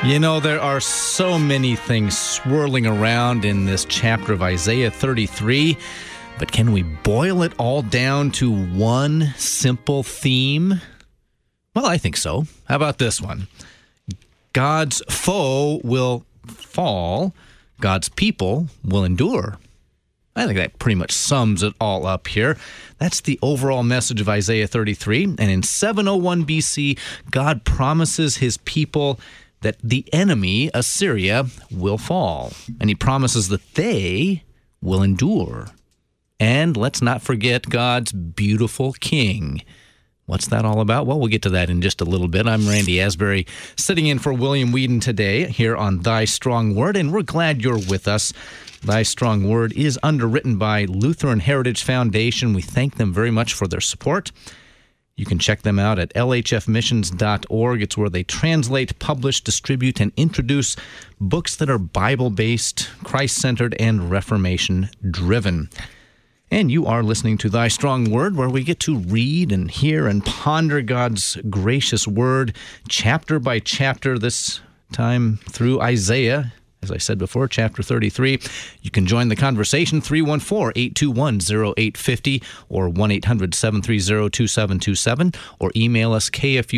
You know, there are so many things swirling around in this chapter of Isaiah 33, but can we boil it all down to one simple theme? Well, I think so. How about this one? God's foe will fall, God's people will endure. I think that pretty much sums it all up here. That's the overall message of Isaiah 33. And in 701 BC, God promises his people that the enemy, Assyria, will fall. And he promises that they will endure. And let's not forget God's beautiful king. What's that all about? Well, we'll get to that in just a little bit. I'm Randy Asbury, sitting in for William Whedon today here on Thy Strong Word, and we're glad you're with us. Thy Strong Word is underwritten by Lutheran Heritage Foundation. We thank them very much for their support. You can check them out at lhfmissions.org. It's where they translate, publish, distribute, and introduce books that are Bible-based, Christ-centered, and Reformation-driven. And you are listening to Thy Strong Word, where we get to read and hear and ponder God's gracious Word, chapter by chapter, this time through Isaiah. As I said before, chapter 33. You can join the conversation, 314-821-0850 or 1-800-730-2727, or email us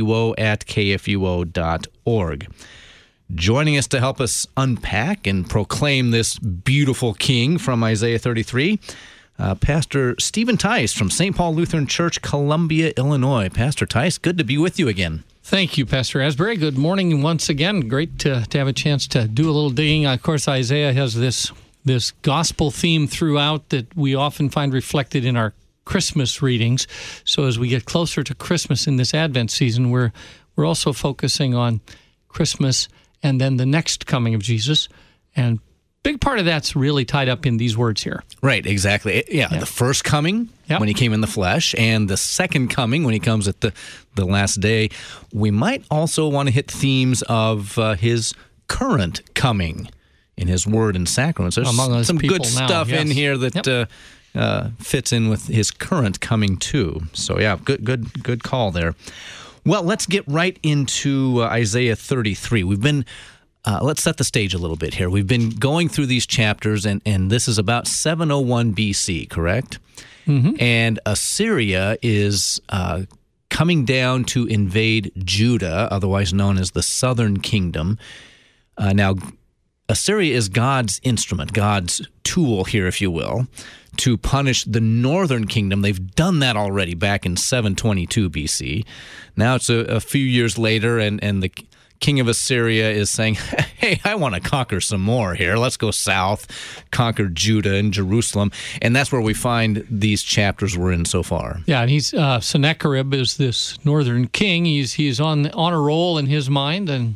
kfuo@kfuo.org. Joining us to help us unpack and proclaim this beautiful king from Isaiah 33, Pastor Stephen Tice from St. Paul Lutheran Church, Columbia, Illinois. Pastor Tice, good to be with you again. Thank you, Pastor Asbury. Good morning once again. Great to have a chance to do a little digging. Of course, Isaiah has this gospel theme throughout that we often find reflected in our Christmas readings. So as we get closer to Christmas in this Advent season, we're also focusing on Christmas and then the next coming of Jesus. And big part of that's really tied up in these words here. Right, exactly. Yeah. The first coming, when he came in the flesh, and the second coming when he comes at the last day. We might also want to hit themes of his current coming in his word and sacraments. There's some good stuff in here that fits in with his current coming too. So yeah, good call there. Well, let's get right into Isaiah 33. We've been let's set the stage a little bit here. We've been going through these chapters, and this is about 701 BC, correct? Mm-hmm. And Assyria is coming down to invade Judah, otherwise known as the Southern Kingdom. Now, Assyria is God's instrument, God's tool here, if you will, to punish the Northern Kingdom. They've done that already back in 722 BC. Now it's a few years later, and the king of Assyria is saying, hey, I want to conquer some more here. Let's go south, conquer Judah and Jerusalem. And that's where we find these chapters we're in so far. Yeah, and he's Sennacherib is this northern king. He's on a roll in his mind, and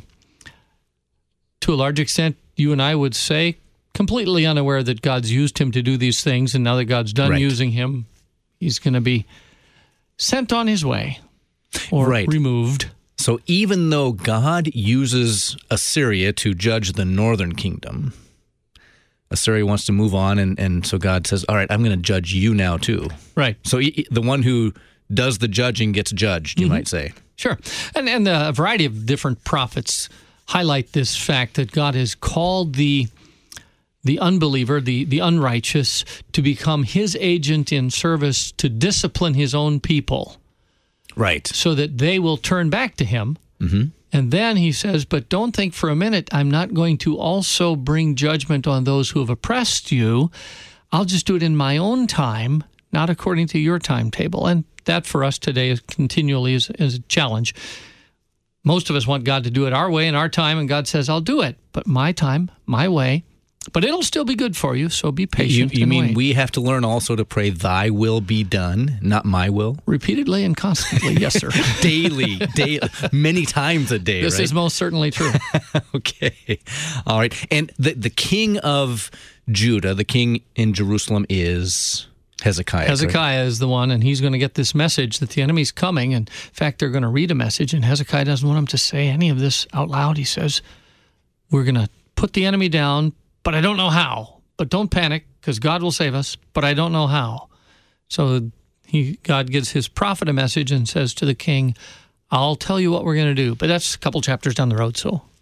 to a large extent, you and I would say, completely unaware that God's used him to do these things, and now that God's done using him, he's going to be sent on his way or removed. So even though God uses Assyria to judge the northern kingdom, Assyria wants to move on, and so God says, all right, I'm going to judge you now too. Right. So the one who does the judging gets judged, you might say. Sure. And a variety of different prophets highlight this fact that God has called the unbeliever, the unrighteous, to become his agent in service to discipline his own people. Right. So that they will turn back to him. Mm-hmm. And then he says, but don't think for a minute, I'm not going to also bring judgment on those who have oppressed you. I'll just do it in my own time, not according to your timetable. And that for us today is continually is a challenge. Most of us want God to do it our way in our time, and God says, I'll do it, but my time, my way. But it'll still be good for you, so be patient. You mean we have to learn also to pray, thy will be done, not my will? Repeatedly and constantly, yes, sir. Daily, many times a day, This is most certainly true. Okay. All right. And the king of Judah, the king in Jerusalem is Hezekiah. Hezekiah is the one, and he's going to get this message that the enemy's coming. And in fact, they're going to read a message, and Hezekiah doesn't want him to say any of this out loud. He says, we're going to put the enemy down, but I don't know how. But don't panic, because God will save us, but I don't know how. So God gives his prophet a message and says to the king, I'll tell you what we're going to do. But that's a couple chapters down the road, so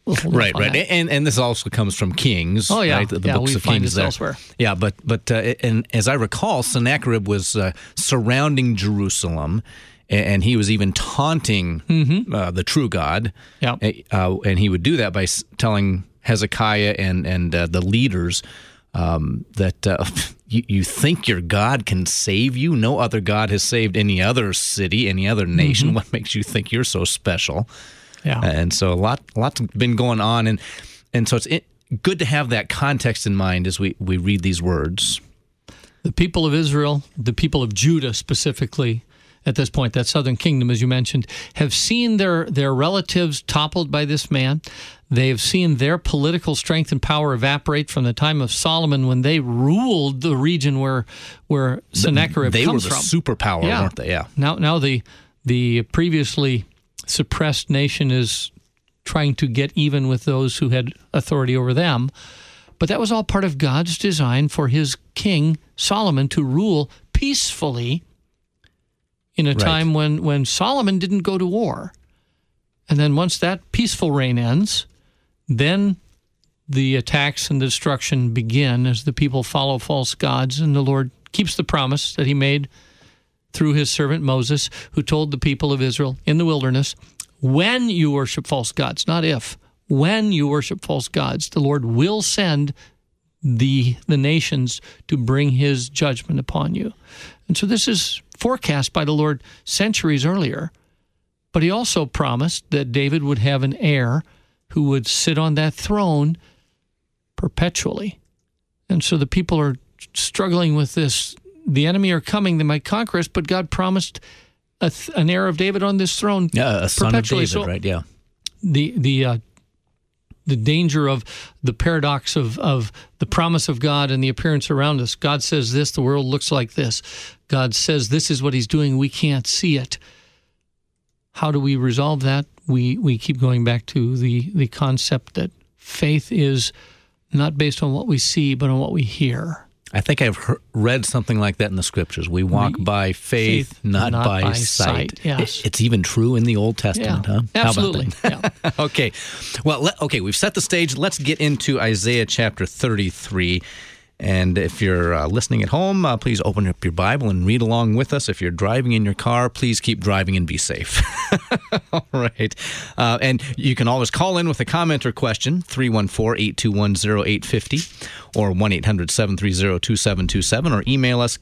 Right. And this also comes from Kings. Oh, yeah. Right? The books we of find Kings this there. elsewhere. Yeah, but and as I recall, Sennacherib was surrounding Jerusalem, and he was even taunting the true God. Yeah. And he would do that by telling Hezekiah and the leaders that you think your God can save you? No other God has saved any other city, any other nation. What makes you think you're so special? Yeah. And so lots been going on, and so it's good to have that context in mind as we read these words. The people of Israel, the people of Judah specifically, at this point, that southern kingdom, as you mentioned, have seen their relatives toppled by this man. They've seen their political strength and power evaporate from the time of Solomon when they ruled the region where Sennacherib comes from. They were the superpower, weren't they? Yeah. Now the previously suppressed nation is trying to get even with those who had authority over them. But that was all part of God's design for his king, Solomon, to rule peacefully in a time when Solomon didn't go to war. And then once that peaceful reign ends, then the attacks and the destruction begin as the people follow false gods, and the Lord keeps the promise that he made through his servant Moses, who told the people of Israel in the wilderness, when you worship false gods, not if, when you worship false gods, the Lord will send the nations to bring his judgment upon you. And so this is forecast by the Lord centuries earlier. But he also promised that David would have an heir who would sit on that throne perpetually. And so the people are struggling with this. The enemy are coming, they might conquer us, but God promised an heir of David on this throne a son perpetually. of David, So right? Yeah. The danger of the paradox of the promise of God and the appearance around us. God says this, the world looks like this. God says this is what he's doing, we can't see it. How do we resolve that? We keep going back to the concept that faith is not based on what we see, but on what we hear. I think I've read something like that in the scriptures. We walk by faith, not by sight. Yes. It's even true in the Old Testament, huh? Absolutely. How about that? Yeah. Okay. Well, we've set the stage. Let's get into Isaiah chapter 33. And if you're listening at home, please open up your Bible and read along with us. If you're driving in your car, please keep driving and be safe. All right. And you can always call in with a comment or question, 314-821-0850 or 1-800-730-2727, or email us,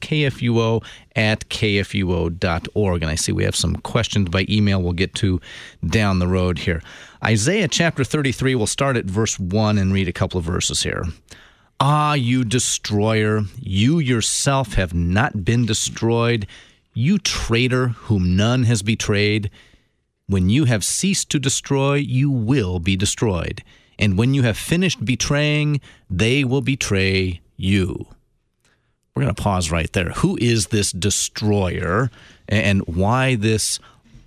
kfuo@kfuo.org. And I see we have some questions by email we'll get to down the road here. Isaiah chapter 33, we'll start at verse 1 and read a couple of verses here. Ah, you destroyer, you yourself have not been destroyed, you traitor whom none has betrayed. When you have ceased to destroy, you will be destroyed. And when you have finished betraying, they will betray you. We're going to pause right there. Who is this destroyer, and why this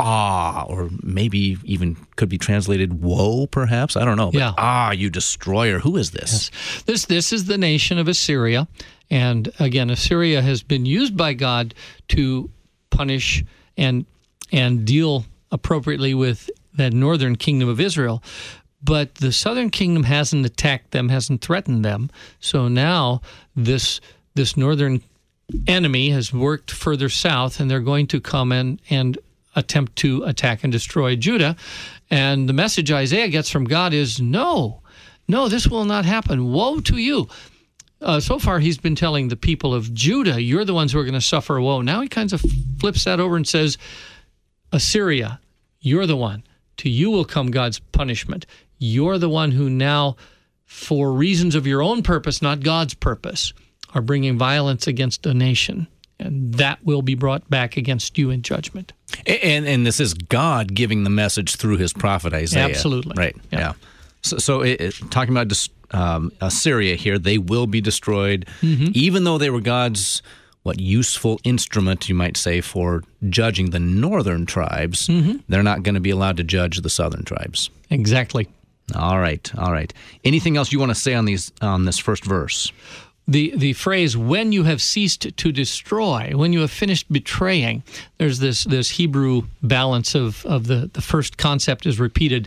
or maybe even could be translated woe, perhaps? I don't know. But you destroyer. Who is this? Yes. This is the nation of Assyria. And again, Assyria has been used by God to punish and deal appropriately with that northern kingdom of Israel. But the southern kingdom hasn't attacked them, hasn't threatened them. So now this northern enemy has worked further south, and they're going to come and attempt to attack and destroy Judah. And the message Isaiah gets from God is, no, this will not happen. Woe to you. So far, he's been telling the people of Judah, you're the ones who are going to suffer woe. Now he kind of flips that over and says, Assyria, you're the one. To you will come God's punishment. You're the one who now, for reasons of your own purpose, not God's purpose, are bringing violence against a nation. And that will be brought back against you in judgment. And this is God giving the message through his prophet Isaiah. Absolutely. Right, yeah. So talking about Assyria here, they will be destroyed, even though they were God's, useful instrument, you might say, for judging the northern tribes. They're not going to be allowed to judge the southern tribes. Exactly. All right. Anything else you want to say on this first verse? The phrase, when you have ceased to destroy, when you have finished betraying, there's this Hebrew balance of the first concept is repeated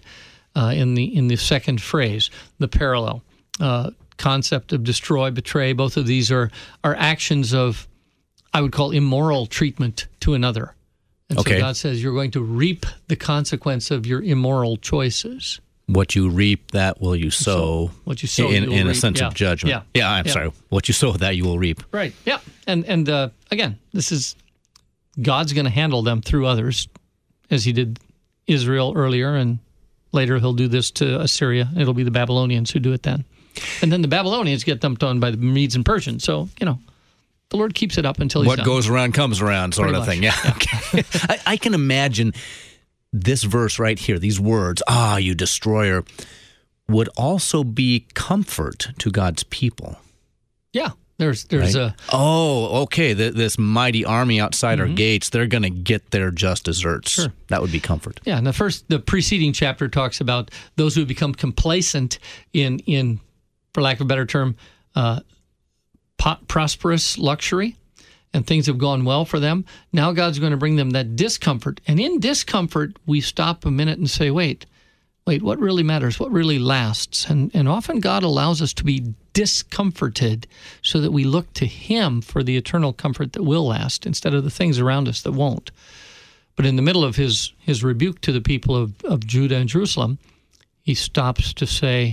in the second phrase, the parallel concept of destroy, betray. Both of these are actions of, I would call, immoral treatment to another. And so God says you're going to reap the consequence of your immoral choices. What you reap, that will you sow. What you sow, in a sense of judgment. I'm sorry. What you sow, that you will reap. Right. Yeah. And again, this is God's going to handle them through others, as He did Israel earlier, and later He'll do this to Assyria. It'll be the Babylonians who do it then, and then the Babylonians get dumped on by the Medes and Persians. So the Lord keeps it up until He's done. What goes around comes around, sort of thing. Yeah. Okay. I can imagine this verse right here, these words, you destroyer, would also be comfort to God's people. Yeah. There's right? This mighty army outside our gates, they're going to get their just desserts. Sure. That would be comfort. Yeah, and the preceding chapter talks about those who become complacent in for lack of a better term, prosperous luxury, and things have gone well for them. Now God's going to bring them that discomfort. And in discomfort, we stop a minute and say, wait, what really matters? What really lasts? And often God allows us to be discomforted so that we look to Him for the eternal comfort that will last instead of the things around us that won't. But in the middle of his rebuke to the people of Judah and Jerusalem, He stops to say,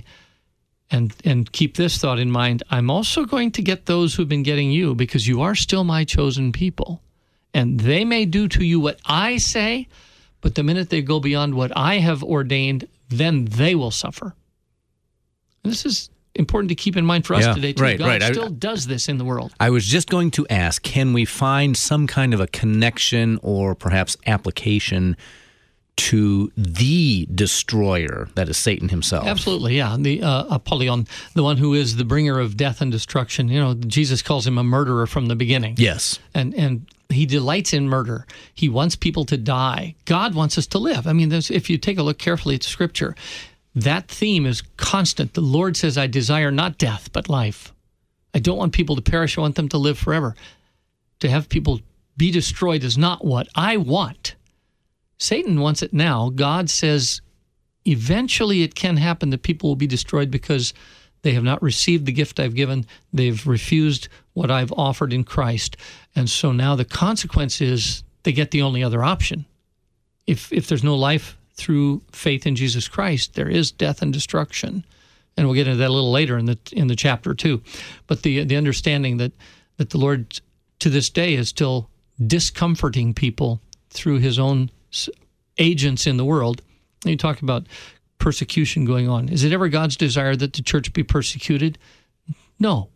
and keep this thought in mind, I'm also going to get those who've been getting you, because you are still my chosen people. And they may do to you what I say, but the minute they go beyond what I have ordained, then they will suffer. And this is important to keep in mind for us today, too. Right, God still does this in the world. I was just going to ask, can we find some kind of a connection or perhaps application to the destroyer, that is Satan himself? Absolutely, yeah. The Apollyon, the one who is the bringer of death and destruction. Jesus calls him a murderer from the beginning. Yes. And he delights in murder. He wants people to die. God wants us to live. I mean, if you take a look carefully at Scripture, that theme is constant. The Lord says, I desire not death, but life. I don't want people to perish. I want them to live forever. To have people be destroyed is not what I want. Satan wants it now. God says eventually it can happen that people will be destroyed because they have not received the gift I've given. They've refused what I've offered in Christ. And so now the consequence is they get the only other option. If there's no life through faith in Jesus Christ, there is death and destruction. And we'll get into that a little later in the chapter too. But the understanding that the Lord to this day is still discomforting people through His own agents in the world. And you talk about persecution going on. Is it ever God's desire that the church be persecuted? No.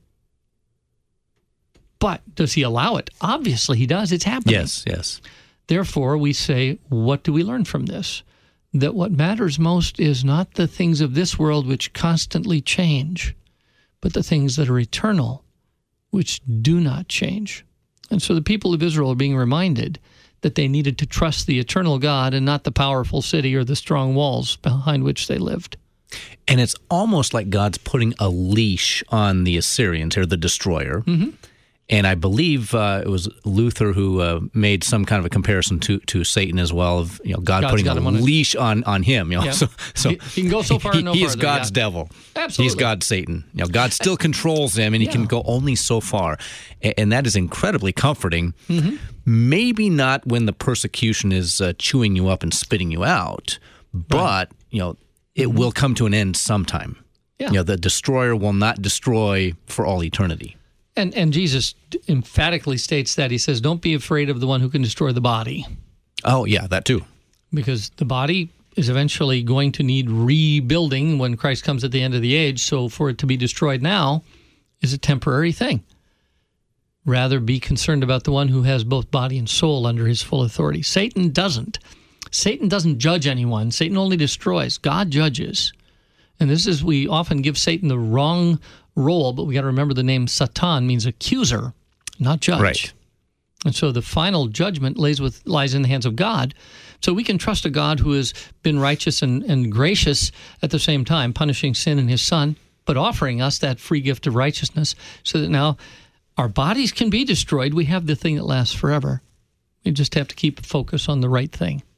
But does He allow it? Obviously He does. It's happening. Yes. Therefore, we say, what do we learn from this? That what matters most is not the things of this world which constantly change, but the things that are eternal, which do not change. And so the people of Israel are being reminded that they needed to trust the eternal God and not the powerful city or the strong walls behind which they lived. And it's almost like God's putting a leash on the Assyrians, or the destroyer. Mm-hmm. And I believe it was Luther who made some kind of a comparison to Satan as well, of God putting a leash on him. Yeah. So he can go so far and no further. He's God's devil. Absolutely. He's God's Satan. God still controls him, and he can go only so far. And that is incredibly comforting. Mm-hmm. Maybe not when the persecution is chewing you up and spitting you out, but it will come to an end sometime. Yeah. The destroyer will not destroy for all eternity. And Jesus emphatically states that. He says, don't be afraid of the one who can destroy the body. Oh, yeah, that too. Because the body is eventually going to need rebuilding when Christ comes at the end of the age. So for it to be destroyed now is a temporary thing. Rather be concerned about the one who has both body and soul under His full authority. Satan doesn't. Satan doesn't judge anyone. Satan only destroys. God judges. And this is, we often give Satan the wrong role, but we got to remember the name Satan means accuser, not judge. Right. And so the final judgment lies in the hands of God. So we can trust a God who has been righteous and gracious at the same time, punishing sin in His Son, but offering us that free gift of righteousness so that now our bodies can be destroyed. We have the thing that lasts forever. We just have to keep focus on the right thing.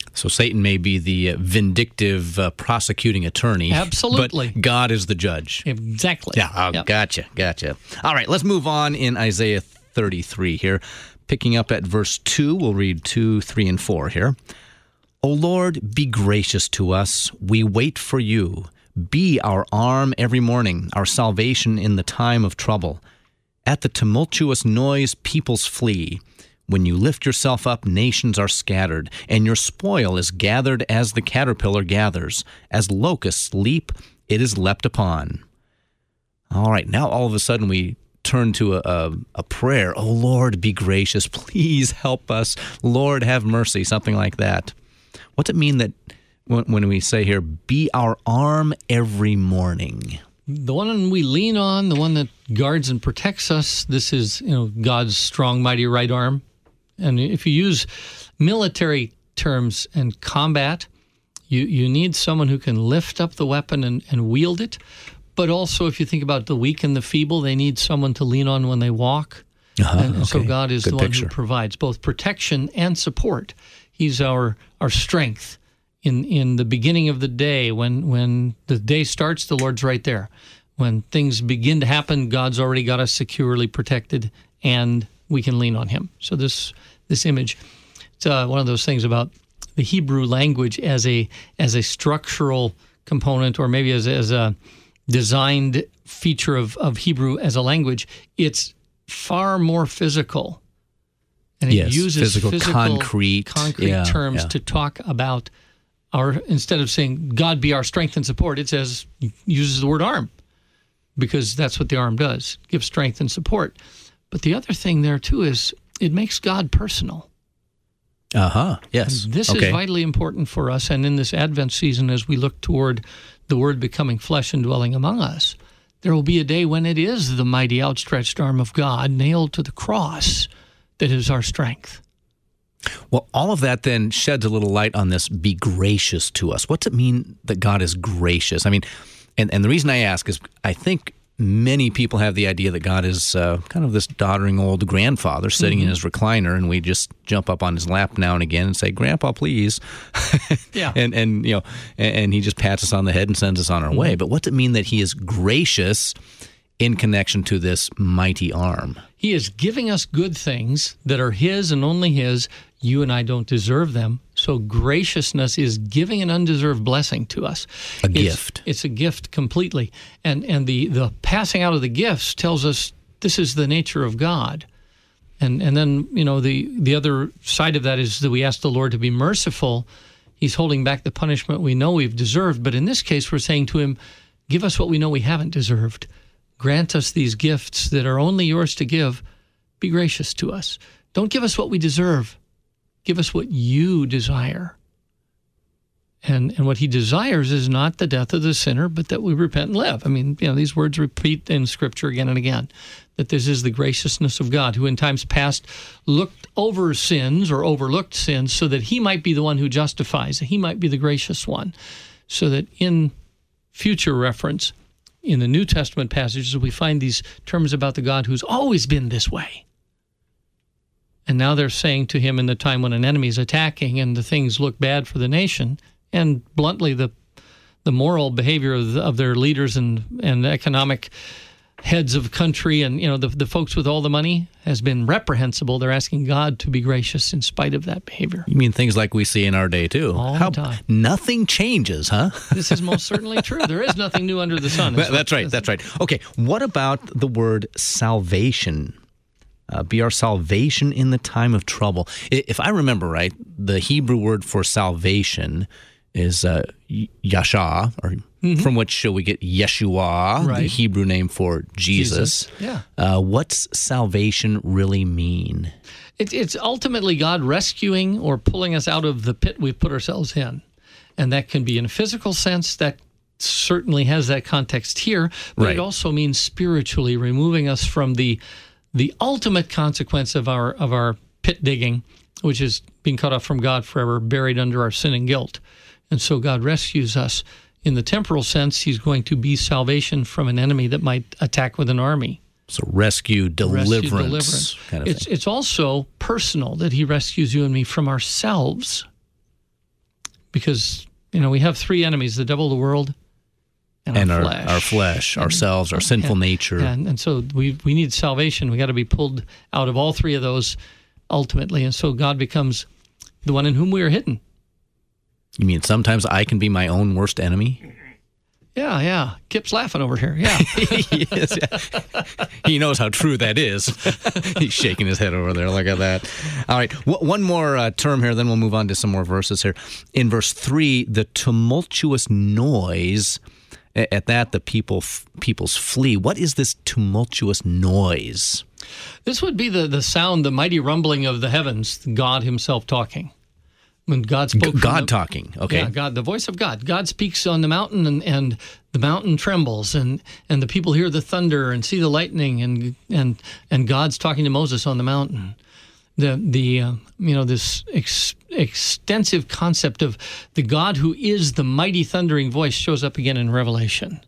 So Satan may be the vindictive prosecuting attorney. Absolutely. But God is the judge. Exactly. Yeah, yep. Gotcha. All right, let's move on in Isaiah 33 here. Picking up at verse 2, we'll read 2, 3, and 4 here. O Lord, be gracious to us. We wait for you. Be our arm every morning, our salvation in the time of trouble. At the tumultuous noise, peoples flee. When you lift yourself up, nations are scattered, and your spoil is gathered as the caterpillar gathers. As locusts leap, it is leapt upon. All right, now all of a sudden we turn to a prayer. Oh, Lord, be gracious. Please help us. Lord, have mercy, something like that. What's it mean that when we say here, be our arm every morning? The one we lean on, the one that guards and protects us, this is God's strong, mighty right arm. And if you use military terms and combat, you need someone who can lift up the weapon and wield it. But also, if you think about the weak and the feeble, they need someone to lean on when they walk. And so God is the one who provides both protection and support. He's our strength. In the beginning of the day, when the day starts, the Lord's right there. When things begin to happen, God's already got us securely protected, and we can lean on Him. So this image, it's one of those things about the Hebrew language as a structural component, or maybe as a designed feature of Hebrew as a language. It's far more physical, and it uses physical concrete terms to talk about instead of saying God be our strength and support, it uses the word arm, because that's what the arm does, gives strength and support. But the other thing there too is it makes God personal. Yes. And this is vitally important for us, and in this Advent season, as we look toward the Word becoming flesh and dwelling among us, there will be a day when it is the mighty outstretched arm of God nailed to the cross that is our strength. Well, all of that then sheds a little light on this, be gracious to us. What's it mean that God is gracious? I mean, and the reason I ask is I think many people have the idea that God is kind of this doddering old grandfather sitting in his recliner, and we just jump up on his lap now and again and say, "Grandpa, please." Yeah. and he just pats us on the head and sends us on our way. But what's it mean that He is gracious in connection to this mighty arm? He is giving us good things that are His and only His. You and I don't deserve them. So graciousness is giving an undeserved blessing to us. A gift. It's a gift completely. And the passing out of the gifts tells us this is the nature of God. And then, the other side of that is that we ask the Lord to be merciful. He's holding back the punishment we know we've deserved. But in this case, we're saying to Him, give us what we know we haven't deserved. Grant us these gifts that are only yours to give. Be gracious to us. Don't give us what we deserve. Give us what you desire. And what He desires is not the death of the sinner, but that we repent and live. I mean, these words repeat in Scripture again and again, that this is the graciousness of God, who in times past looked over sins or overlooked sins so that He might be the one who justifies. He might be the gracious one. So that in future reference, in the New Testament passages, we find these terms about the God who's always been this way. And now they're saying to Him in the time when an enemy is attacking and the things look bad for the nation, and bluntly the moral behavior of their leaders and economic heads of country and the folks with all the money has been reprehensible. They're asking God to be gracious in spite of that behavior. You mean things like we see in our day too? All the time. Nothing changes, huh? This is most certainly true. There is nothing new under the sun. That's right. Okay, what about the word salvation? Be our salvation in the time of trouble. If I remember right, the Hebrew word for salvation is Yasha, or from which we get Yeshua, the Hebrew name for Jesus. Yeah. What's salvation really mean? It's ultimately God rescuing or pulling us out of the pit we've put ourselves in. And that can be in a physical sense. That certainly has that context here. But it also means spiritually removing us from the ultimate consequence of our pit digging, which is being cut off from God forever, buried under our sin and guilt. And so God rescues us. In the temporal sense, He's going to be salvation from an enemy that might attack with an army. So rescue, deliverance. Kind of it's also personal, that He rescues you and me from ourselves. because, we have three enemies: the devil, the world, and our flesh. Our flesh, ourselves, our sinful nature. And so we need salvation. We got to be pulled out of all three of those ultimately. And so God becomes the one in whom we are hidden. You mean sometimes I can be my own worst enemy? Yeah. Kip's laughing over here. Yeah. Yes, yeah. He knows how true that is. He's shaking his head over there. Look at that. All right. One more term here, then we'll move on to some more verses here. In verse 3, the tumultuous noise, at that the peoples flee. What is this tumultuous noise? This would be the sound, the mighty rumbling of the heavens, God himself talking. When God spoke, talking. Okay, yeah, God, the voice of God. God speaks on the mountain, and the mountain trembles, and the people hear the thunder and see the lightning, and God's talking to Moses on the mountain. This extensive concept of the God who is the mighty thundering voice shows up again in Revelation.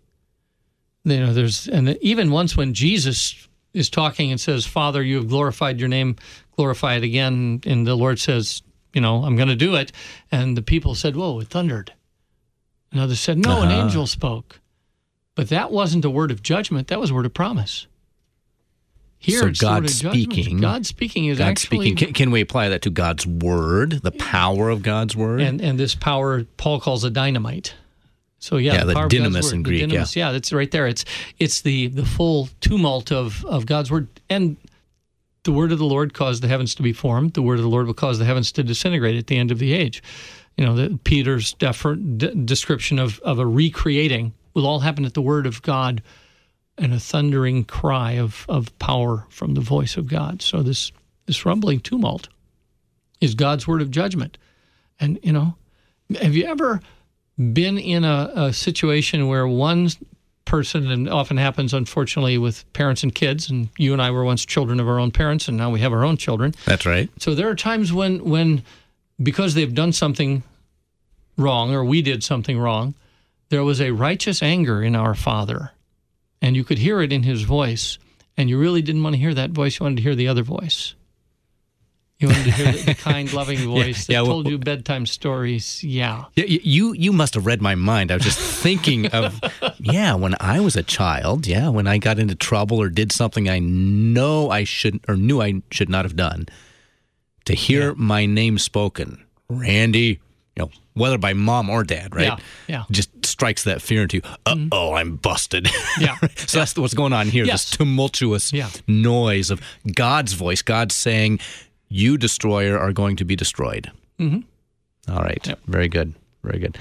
And even once when Jesus is talking and says, "Father, you have glorified your name, glorify it again," and the Lord says, I'm going to do it. And the people said, "Whoa, it thundered." And others said, "No, an angel spoke." But that wasn't a word of judgment. That was a word of promise. Here, so God speaking. God speaking is actually... Can we apply that to God's word, the power of God's word? And this power, Paul calls a dynamite. So the power dynamis in Greek. Yeah, that's right there. It's the full tumult of God's word. And the word of the Lord caused the heavens to be formed. The word of the Lord will cause the heavens to disintegrate at the end of the age. Peter's description of a recreating will all happen at the word of God and a thundering cry of power from the voice of God. So this rumbling tumult is God's word of judgment. And, have you ever been in a situation where one person, and often happens, unfortunately, with parents and kids, and you and I were once children of our own parents, and now we have our own children. That's right. So there are times when because they've done something wrong, or we did something wrong, there was a righteous anger in our Father, and you could hear it in his voice, and you really didn't want to hear that voice. You wanted to hear the other voice. You wanted to hear the kind, loving voice that told you bedtime stories. Yeah. You must have read my mind. I was just thinking of, when I was a child, when I got into trouble or did something I knew I should not have done, to hear my name spoken, Randy, whether by mom or dad, right? Yeah. Just strikes that fear into you. I'm busted. Yeah. So that's what's going on here, this tumultuous noise of God's voice, God saying, "You, destroyer, are going to be destroyed." Mm-hmm. All right. Yep. Very good. Very good.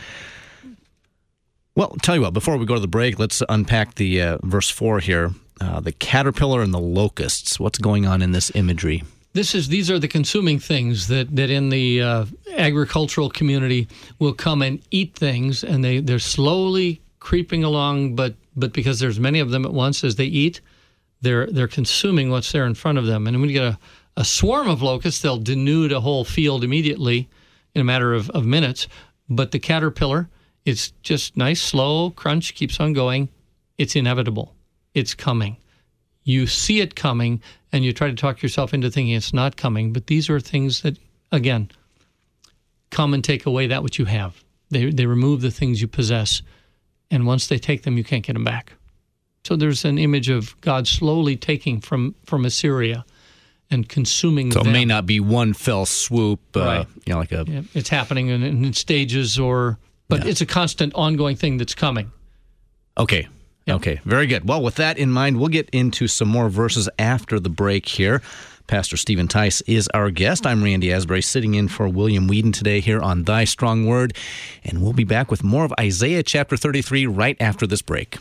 Well, tell you what, before we go to the break, let's unpack the verse 4 here. The caterpillar and the locusts. What's going on in this imagery? These are the consuming things that in the agricultural community will come and eat things, and they're slowly creeping along, but because there's many of them at once as they eat, they're consuming what's there in front of them. And when you get a swarm of locusts, they'll denude a whole field immediately in a matter of minutes. But the caterpillar, it's just nice, slow crunch, keeps on going. It's inevitable. It's coming. You see it coming, and you try to talk yourself into thinking it's not coming. But these are things that, again, come and take away that which you have. They remove the things you possess. And once they take them, you can't get them back. So there's an image of God slowly taking from Assyria and consuming them. So it may not be one fell swoop, right. Like a... Yeah, it's happening in stages, but it's a constant, ongoing thing that's coming. Okay. Yep. Okay, very good. Well, with that in mind, we'll get into some more verses after the break here. Pastor Stephen Tice is our guest. I'm Randy Asbury, sitting in for William Whedon today here on Thy Strong Word, and we'll be back with more of Isaiah chapter 33 right after this break.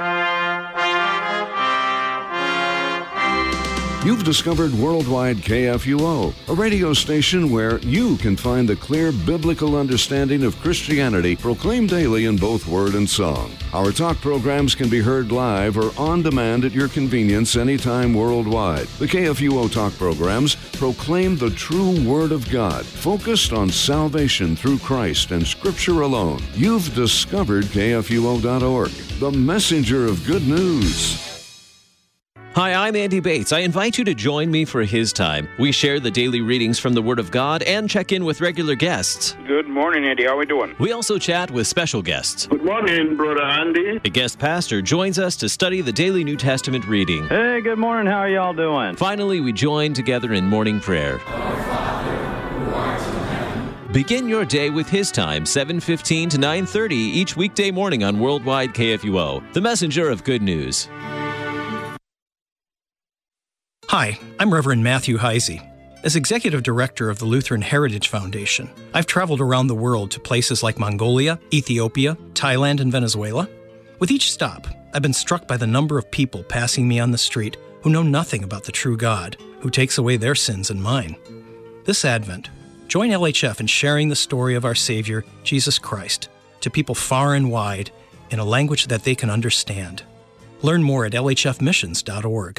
You've discovered Worldwide KFUO, a radio station where you can find the clear biblical understanding of Christianity proclaimed daily in both word and song. Our talk programs can be heard live or on demand at your convenience anytime worldwide. The KFUO talk programs proclaim the true Word of God, focused on salvation through Christ and Scripture alone. You've discovered KFUO.org, the messenger of good news. Hi, I'm Andy Bates. I invite you to join me for His Time. We share the daily readings from the Word of God and check in with regular guests. Good morning, Andy. How are we doing? We also chat with special guests. Good morning, Brother Andy. A guest pastor joins us to study the daily New Testament reading. Hey, good morning. How are y'all doing? Finally, we join together in morning prayer. Begin your day with His Time, 7:15 to 9:30 each weekday morning on Worldwide KFUO, the messenger of good news. Hi, I'm Reverend Matthew Heisey. As Executive Director of the Lutheran Heritage Foundation, I've traveled around the world to places like Mongolia, Ethiopia, Thailand, and Venezuela. With each stop, I've been struck by the number of people passing me on the street who know nothing about the true God, who takes away their sins and mine. This Advent, join LHF in sharing the story of our Savior, Jesus Christ, to people far and wide in a language that they can understand. Learn more at lhfmissions.org.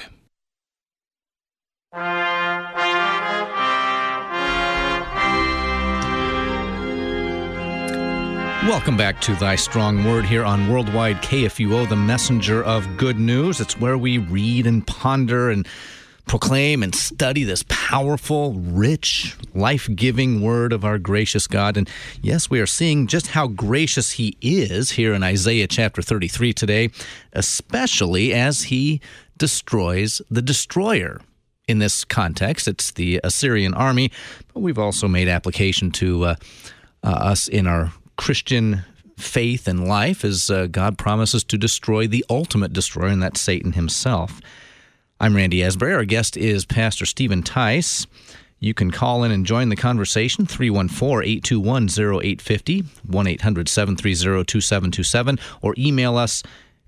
Welcome back to Thy Strong Word here on Worldwide KFUO, the messenger of good news. It's where we read and ponder and proclaim and study this powerful, rich, life-giving word of our gracious God. And yes, we are seeing just how gracious He is here in Isaiah chapter 33 today, especially as He destroys the destroyer. In this context, it's the Assyrian army, but we've also made application to us in our Christian faith and life as God promises to destroy the ultimate destroyer, and that's Satan himself. I'm Randy Asbury. Our guest is Pastor Stephen Tice. You can call in and join the conversation, 314-821-0850, 1-800-730-2727, or email us,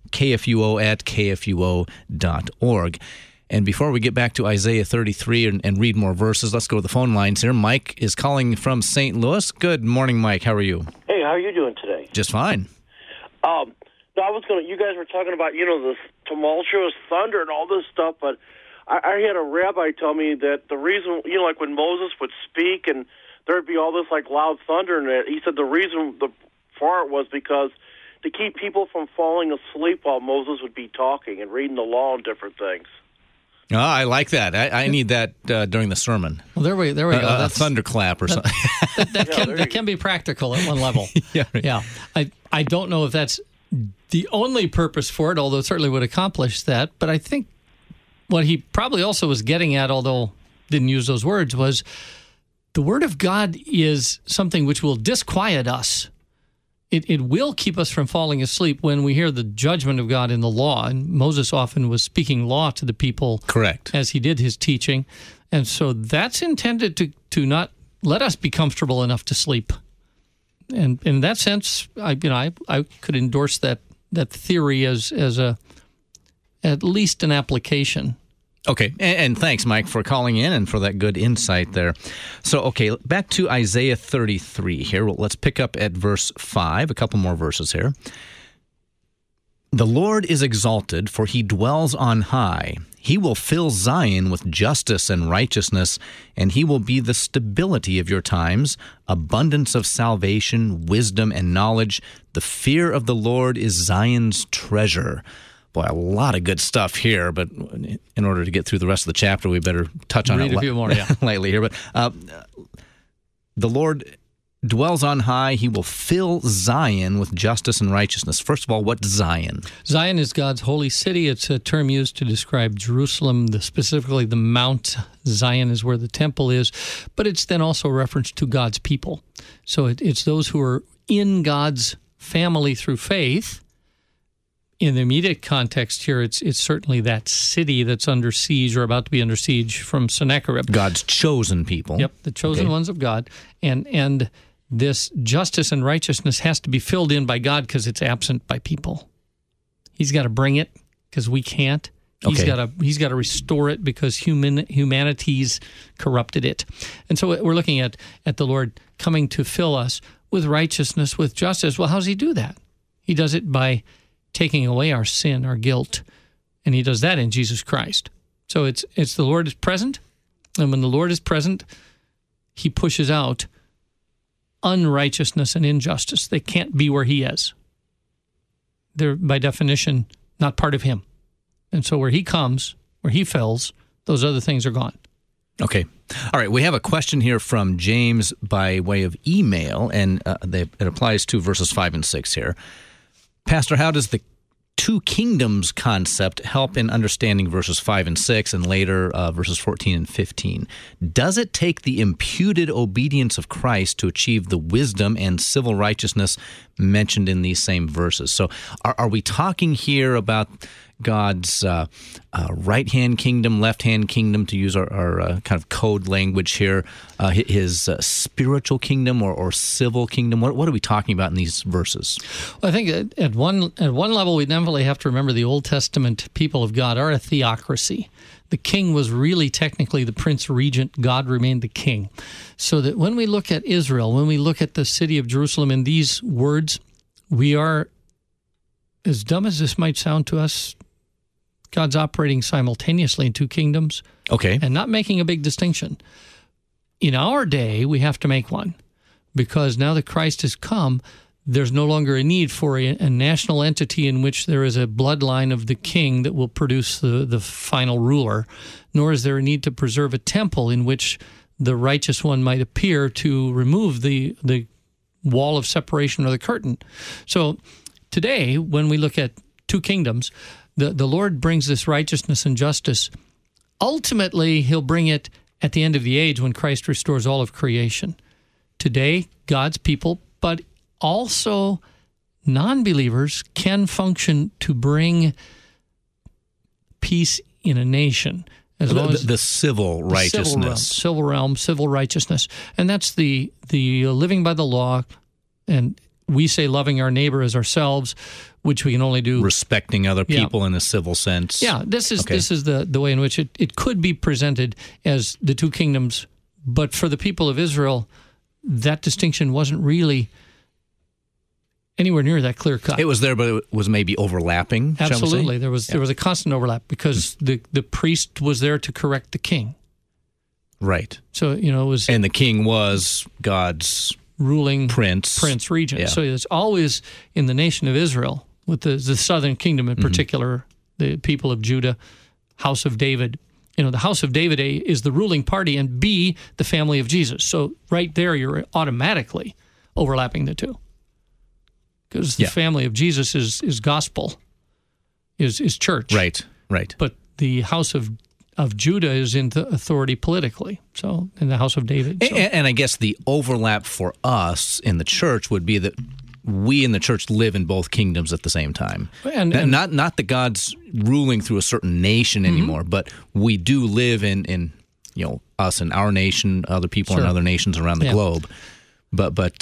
kfuo@kfuo.org. And before we get back to Isaiah 33 and read more verses, let's go to the phone lines here. Mike is calling from St. Louis. Good morning, Mike. How are you? Hey, how are you doing today? Just fine. No, you guys were talking about, this tumultuous thunder and all this stuff, but I had a rabbi tell me that the reason, like when Moses would speak and there'd be all this like loud thunder, and he said the reason for it was because to keep people from falling asleep while Moses would be talking and reading the law and different things. Oh, I like that. I need that during the sermon. Well, there we go. A thunderclap or something. That can be practical at one level. Yeah. Right. Yeah. I don't know if that's the only purpose for it, although it certainly would accomplish that. But I think what he probably also was getting at, although didn't use those words, was the Word of God is something which will disquiet us. It will keep us from falling asleep when we hear the judgment of God in the law. And Moses often was speaking law to the people. Correct. As he did his teaching. And so that's intended to not let us be comfortable enough to sleep. And in that sense, I could endorse that theory as at least an application. Okay, and thanks, Mike, for calling in and for that good insight there. So, okay, back to Isaiah 33 here. Well, let's pick up at verse 5, a couple more verses here. The Lord is exalted, for He dwells on high. He will fill Zion with justice and righteousness, and He will be the stability of your times, abundance of salvation, wisdom, and knowledge. The fear of the Lord is Zion's treasure. Boy, a lot of good stuff here, but in order to get through the rest of the chapter, we better touch on it a few more, lightly here. But the Lord dwells on high. He will fill Zion with justice and righteousness. First of all, what's Zion? Zion is God's holy city. It's a term used to describe Jerusalem, specifically the Mount Zion is where the temple is, but it's then also a reference to God's people. So it's those who are in God's family through faith. In the immediate context here, it's certainly that city that's under siege or about to be under siege from Sennacherib. God's chosen people. Yep, the chosen ones of God. And this justice and righteousness has to be filled in by God because it's absent by people. He's got to bring it because we can't. He's got to restore it because humanity's corrupted it. And so we're looking at the Lord coming to fill us with righteousness, with justice. Well, how does He do that? He does it by taking away our sin, our guilt, and He does that in Jesus Christ. So it's the Lord is present, and when the Lord is present, He pushes out unrighteousness and injustice. They can't be where He is. They're, by definition, not part of Him. And so where He comes, where he fills, those other things are gone. Okay. All right. We have a question here from James by way of email, and it applies to verses 5 and 6 here. Pastor, how does the two kingdoms concept help in understanding verses 5 and 6 and later verses 14 and 15? Does it take the imputed obedience of Christ to achieve the wisdom and civil righteousness mentioned in these same verses? So are we talking here about God's right-hand kingdom, left-hand kingdom, to use our kind of code language here, his spiritual kingdom or civil kingdom? What are we talking about in these verses? Well, I think at one level, we definitely have to remember the Old Testament people of God are a theocracy. The king was really technically the prince regent. God remained the king. So that when we look at Israel, when we look at the city of Jerusalem in these words, we are, as dumb as this might sound to us, God's operating simultaneously in two kingdoms, okay, and not making a big distinction. In our day, we have to make one, because now that Christ has come, there's no longer a need for a national entity in which there is a bloodline of the king that will produce the final ruler, nor is there a need to preserve a temple in which the righteous one might appear to remove the wall of separation or the curtain. So today, when we look at two kingdoms, the Lord brings this righteousness and justice. Ultimately, he'll bring it at the end of the age when Christ restores all of creation. Today, God's people, but also non-believers, can function to bring peace in a nation. As long as the civil righteousness. Civil realm, civil righteousness. And that's the living by the law, and we say loving our neighbor as ourselves, which we can only do respecting other people in a civil sense. Yeah, this is the way in which it could be presented as the two kingdoms. But for the people of Israel, that distinction wasn't really anywhere near that clear cut. It was there, but it was maybe overlapping. Absolutely, there was a constant overlap because the priest was there to correct the king. Right. So it was, and the king was God's ruling prince regent. Yeah. So it's always in the nation of Israel, with the southern kingdom in particular, the people of Judah, house of David. The house of David, A, is the ruling party, and B, the family of Jesus. So right there, you're automatically overlapping the two, because the family of Jesus is gospel, is church. Right. But the house of Judah is in the authority politically, so in the house of David. So. And I guess the overlap for us in the church would be that we in the church live in both kingdoms at the same time. And not that God's ruling through a certain nation anymore, but we do live in us and our nation, other people in other nations around the globe. But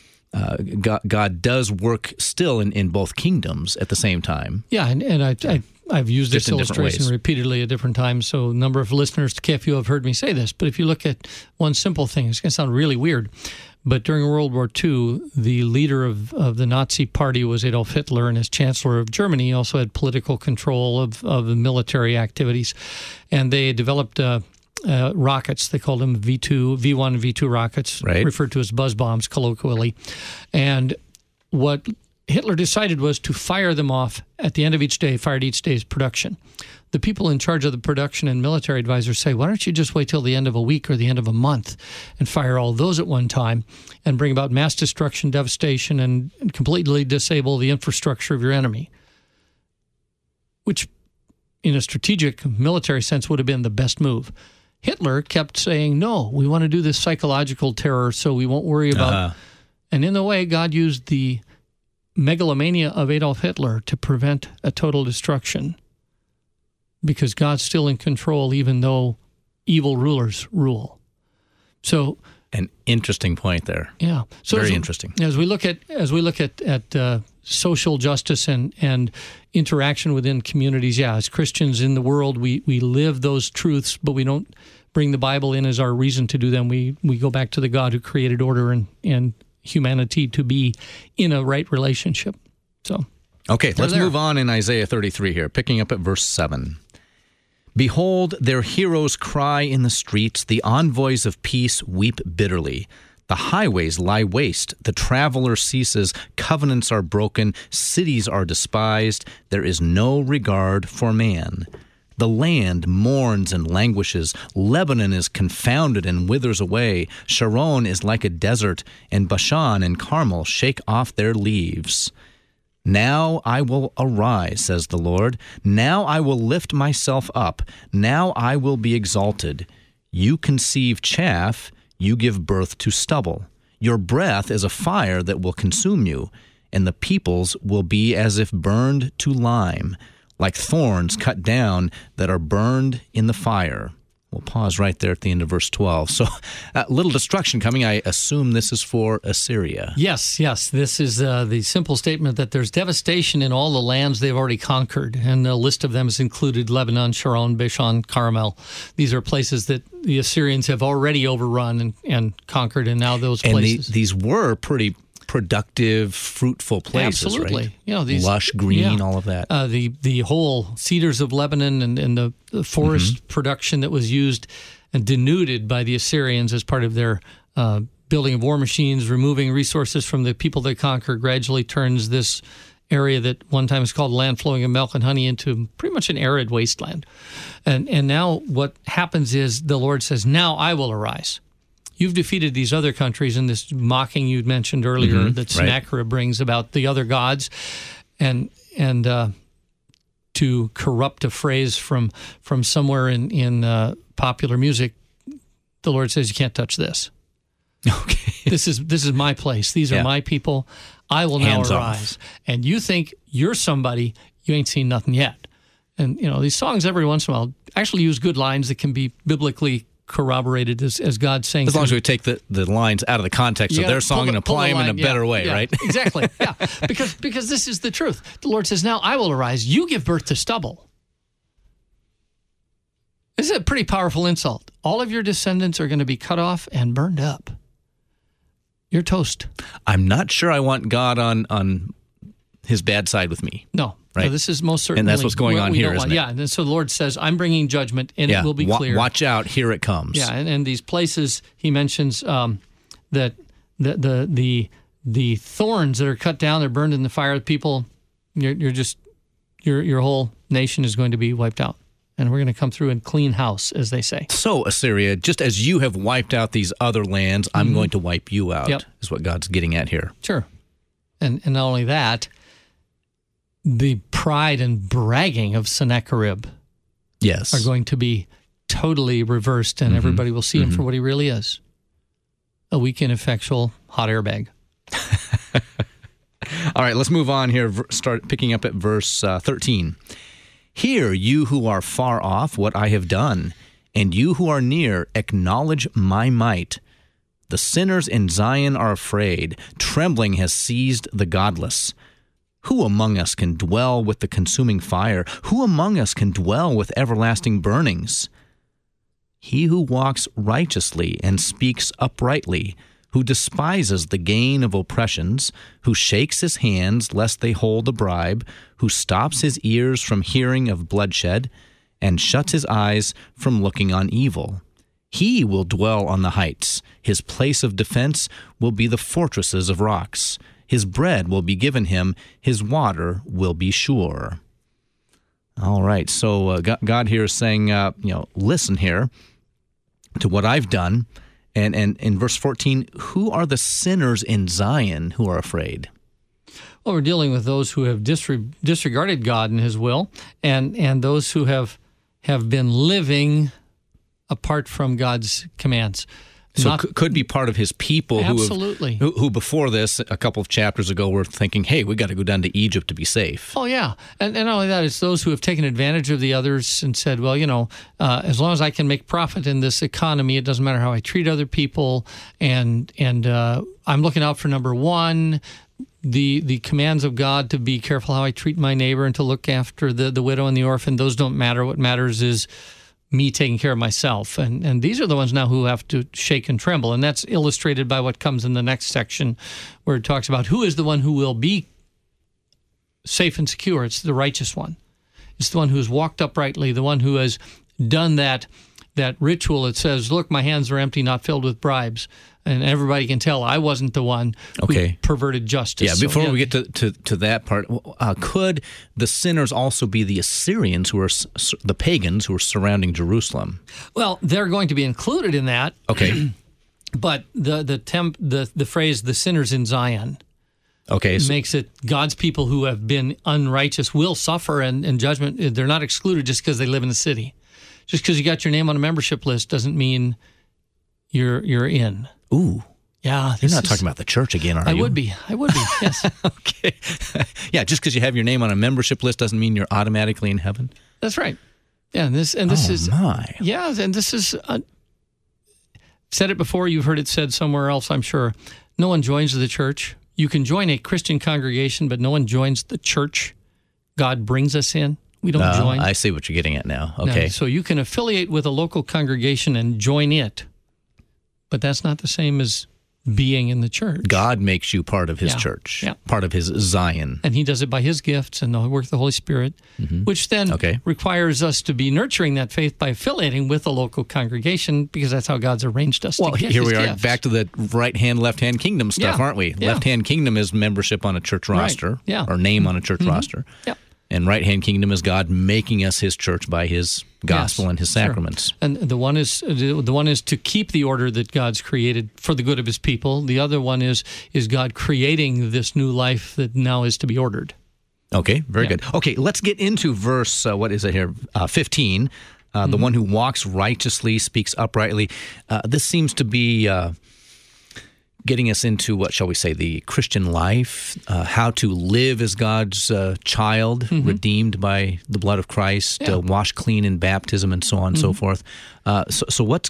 God does work still in both kingdoms at the same time. Yeah, and I've used this illustration repeatedly at different times, so a number of listeners to KFUO have heard me say this, but if you look at one simple thing, it's going to sound really weird, but during World War II, the leader of the Nazi Party was Adolf Hitler, and as Chancellor of Germany, he also had political control of the military activities, and they developed rockets. They called them V1 and V2 rockets, referred to as buzz bombs colloquially, and what Hitler decided was to fire them off at the end of each day, fired each day's production. The people in charge of the production and military advisors say, why don't you just wait till the end of a week or the end of a month and fire all those at one time and bring about mass destruction, devastation, and completely disable the infrastructure of your enemy, which in a strategic military sense would have been the best move. Hitler kept saying, no, we want to do this psychological terror so we won't worry about... And in the way, God used the megalomania of Adolf Hitler to prevent a total destruction, because God's still in control even though evil rulers rule. So an interesting point there. Yeah. So very interesting. As we look at social justice and interaction within communities, as Christians in the world, we live those truths, but we don't bring the Bible in as our reason to do them. We go back to the God who created order and humanity to be in a right relationship. So, okay, let's move on in Isaiah 33 here, picking up at verse 7. Behold, their heroes cry in the streets, the envoys of peace weep bitterly. The highways lie waste, the traveler ceases, covenants are broken, cities are despised, there is no regard for man. The land mourns and languishes. Lebanon is confounded and withers away. Sharon is like a desert, and Bashan and Carmel shake off their leaves. Now I will arise, says the Lord. Now I will lift myself up. Now I will be exalted. You conceive chaff, you give birth to stubble. Your breath is a fire that will consume you, and the peoples will be as if burned to lime, like thorns cut down that are burned in the fire. We'll pause right there at the end of verse 12. So a little destruction coming. I assume this is for Assyria. Yes. This is the simple statement that there's devastation in all the lands they've already conquered. And a list of them has included Lebanon, Sharon, Bashan, Carmel. These are places that the Assyrians have already overrun and conquered, and now those places. And these were pretty productive, fruitful places, absolutely. Right? You know, these lush green, all of that. The whole cedars of Lebanon and the forest production that was used and denuded by the Assyrians as part of their building of war machines, removing resources from the people they conquered, gradually turns this area that one time was called land flowing of milk and honey into pretty much an arid wasteland. And now what happens is the Lord says, now I will arise. You've defeated these other countries in this mocking you mentioned earlier that Sennacherib brings about the other gods, and to corrupt a phrase from somewhere in popular music, the Lord says you can't touch this. Okay, this is my place. These are my people. I will now arise. And you think you're somebody, you ain't seen nothing yet. And you know these songs every once in a while actually use good lines that can be biblically corroborated as God saying. As long as we take the lines out of the context of their song and apply them in a better way, right? Exactly. Yeah, because this is the truth. The Lord says, "Now I will arise. You give birth to stubble." This is a pretty powerful insult. All of your descendants are going to be cut off and burned up. You're toast. I'm not sure I want God on his bad side with me. No. Right. So this is most certainly... And that's what's going on here, isn't it? Yeah, and so the Lord says, I'm bringing judgment, and it will be clear. Watch out, here it comes. Yeah, and these places, he mentions that the thorns that are cut down, they're burned in the fire. People, your whole nation is going to be wiped out. And we're going to come through and clean house, as they say. So, Assyria, just as you have wiped out these other lands, I'm going to wipe you out, is what God's getting at here. Sure. And not only that, the pride and bragging of Sennacherib are going to be totally reversed, and everybody will see him for what he really is, a weak, ineffectual, hot air bag. All right, let's move on here. Start picking up at verse 13. Hear, you who are far off, what I have done, and you who are near, acknowledge my might. The sinners in Zion are afraid. Trembling has seized the godless. Who among us can dwell with the consuming fire? Who among us can dwell with everlasting burnings? He who walks righteously and speaks uprightly, who despises the gain of oppressions, who shakes his hands lest they hold a bribe, who stops his ears from hearing of bloodshed, and shuts his eyes from looking on evil. He will dwell on the heights. His place of defense will be the fortresses of rocks. His bread will be given him. His water will be sure. All right, so God here is saying, listen here to what I've done. And in verse 14, who are the sinners in Zion who are afraid? Well, we're dealing with those who have disregarded God and his will, and those who have been living apart from God's commands. So could be part of his people absolutely. who before this, a couple of chapters ago, were thinking, hey, we got to go down to Egypt to be safe. Oh, yeah. And not only that, it's those who have taken advantage of the others and said, well, as long as I can make profit in this economy, it doesn't matter how I treat other people. And I'm looking out for number one, the commands of God to be careful how I treat my neighbor and to look after the widow and the orphan. Those don't matter. What matters is me taking care of myself. And these are the ones now who have to shake and tremble. And that's illustrated by what comes in the next section where it talks about who is the one who will be safe and secure. It's the righteous one. It's the one who has walked uprightly, the one who has done that that ritual that says, look, my hands are empty, not filled with bribes. And everybody can tell I wasn't the one who perverted justice. Yeah, before we get to that part, could the sinners also be the Assyrians, who are the pagans who are surrounding Jerusalem? Well, they're going to be included in that. Okay. But the phrase, the sinners in Zion, makes it God's people who have been unrighteous will suffer and judgment. They're not excluded just because they live in the city. Just because you got your name on a membership list doesn't mean you're in. Ooh. Yeah. You're not talking about the church again, are you? I would be, yes. Okay. Yeah, just because you have your name on a membership list doesn't mean you're automatically in heaven? That's right. Yeah, and this is... my. Yeah, and this is... said it before, you've heard it said somewhere else, I'm sure. No one joins the church. You can join a Christian congregation, but no one joins the church. God brings us in. We don't join. I see what you're getting at now. Okay. No, so you can affiliate with a local congregation and join it, but that's not the same as being in the church. God makes you part of his church, part of his Zion. And he does it by his gifts and the work of the Holy Spirit, which then requires us to be nurturing that faith by affiliating with a local congregation, because that's how God's arranged us to get here his we are gifts. Back to the right-hand, left-hand kingdom stuff, aren't we? Yeah. Left-hand kingdom is membership on a church roster, or name on a church roster. Yeah. And right-hand kingdom is God making us his church by his gospel and his sacraments. Sure. And the one is to keep the order that God's created for the good of his people. The other one is God creating this new life that now is to be ordered. Okay, very good. Okay, let's get into verse, 15. The one who walks righteously, speaks uprightly. This seems to be getting us into, what shall we say, the Christian life, how to live as God's child, redeemed by the blood of Christ, washed clean in baptism, and so on and so forth. So what's...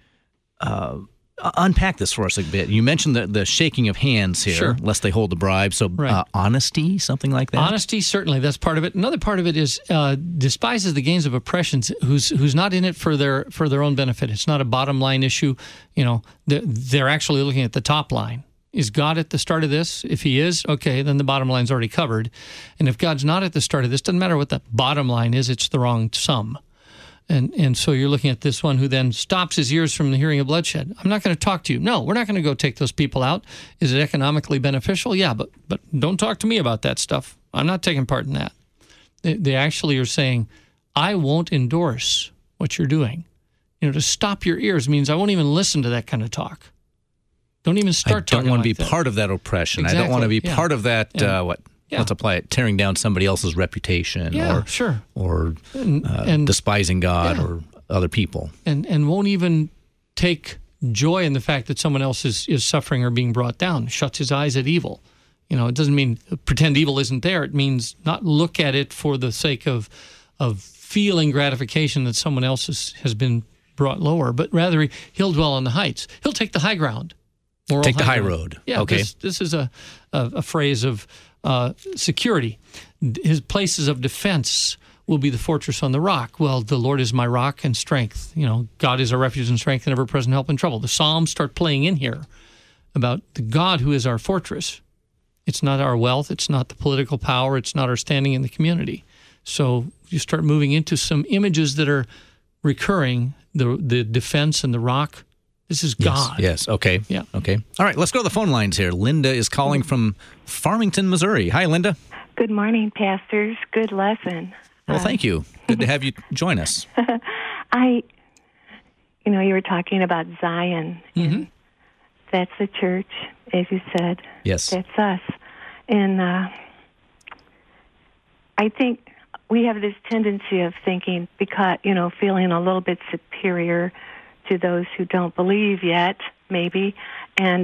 unpack this for us a bit. You mentioned the shaking of hands here, lest they hold the bribe. So honesty, something like that? Honesty, certainly. That's part of it. Another part of it is despises the gains of oppressions, who's not in it for their own benefit. It's not a bottom line issue. You know, they're actually looking at the top line. Is God at the start of this? If he is, okay, then the bottom line's already covered. And if God's not at the start of this, doesn't matter what the bottom line is, it's the wrong sum. And so you're looking at this one who then stops his ears from the hearing of bloodshed. I'm not going to talk to you. No, we're not going to go take those people out. Is it economically beneficial? Yeah, but don't talk to me about that stuff. I'm not taking part in that. They actually are saying, I won't endorse what you're doing. You know, to stop your ears means I won't even listen to that kind of talk. Don't even start talking. I don't want to be that. part of that oppression. Exactly. I don't want to be part of that, let's apply it, tearing down somebody else's reputation or despising God or other people. And won't even take joy in the fact that someone else is suffering or being brought down, shuts his eyes at evil. You know, it doesn't mean pretend evil isn't there. It means not look at it for the sake of feeling gratification that someone else has been brought lower, but rather he'll dwell on the heights. He'll take the high ground. Take the high road. Yeah, okay. This is a phrase of security. His places of defense will be the fortress on the rock. Well, the Lord is my rock and strength. You know, God is our refuge and strength and ever-present help in trouble. The Psalms start playing in here about the God who is our fortress. It's not our wealth. It's not the political power. It's not our standing in the community. So you start moving into some images that are recurring, the defense and the rock. This is God. Yes. Okay. Yeah. Okay. All right. Let's go to the phone lines here. Linda is calling from Farmington, Missouri. Hi, Linda. Good morning, pastors. Good lesson. Well, thank you. Good to have you join us. You were talking about Zion. Mm-hmm. That's the church, as you said. Yes. That's us. And I think we have this tendency of thinking, because, feeling a little bit superior to those who don't believe yet, maybe. And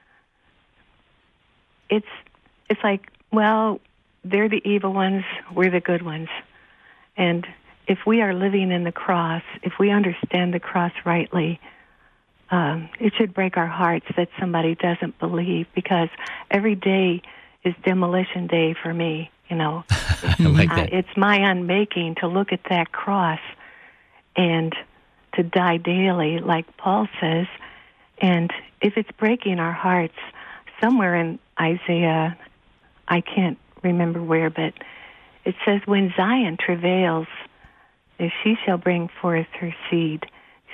it's like, well, they're the evil ones, we're the good ones. And if we are living in the cross, if we understand the cross rightly, it should break our hearts that somebody doesn't believe, because every day is demolition day for me, I like that. It's my unmaking to look at that cross and to die daily, like Paul says. And if it's breaking our hearts, somewhere in Isaiah, I can't remember where, but it says, when Zion travails, if she shall bring forth her seed,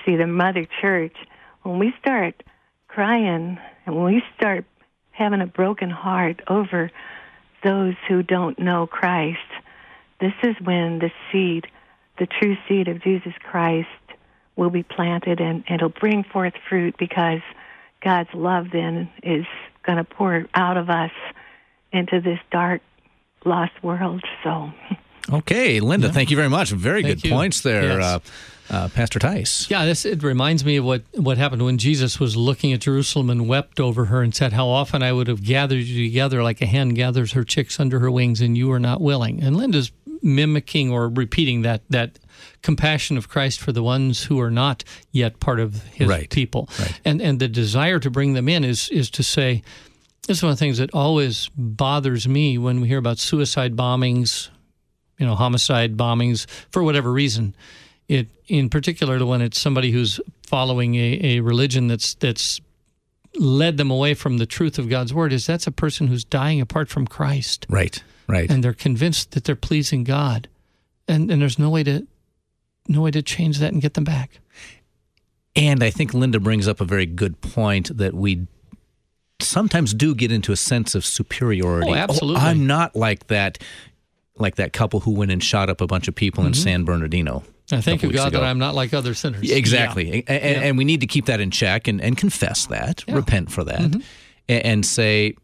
See, the Mother Church, when we start crying and when we start having a broken heart over those who don't know Christ, this is when the seed, the true seed of Jesus Christ, will be planted and it'll bring forth fruit, because God's love then is going to pour out of us into this dark, lost world. So, okay, Linda, thank you very much. Very good points there, yes. Pastor Tice. Yeah, it reminds me of what happened when Jesus was looking at Jerusalem and wept over her and said, "How often I would have gathered you together like a hen gathers her chicks under her wings, and you are not willing." And Linda's mimicking or repeating that compassion of Christ for the ones who are not yet part of his people. Right. And the desire to bring them in is to say, this is one of the things that always bothers me when we hear about suicide bombings, homicide bombings, for whatever reason. It, in particular, when it's somebody who's following a religion that's led them away from the truth of God's word, is that's a person who's dying apart from Christ. Right. And they're convinced that they're pleasing God. And there's no way to change that and get them back. And I think Linda brings up a very good point, that we sometimes do get into a sense of superiority. Oh, absolutely. I'm not like that couple who went and shot up a bunch of people in San Bernardino. I thank you, God, that I'm not like other sinners. Exactly. Yeah. And we need to keep that in check and confess that, repent for that, and say,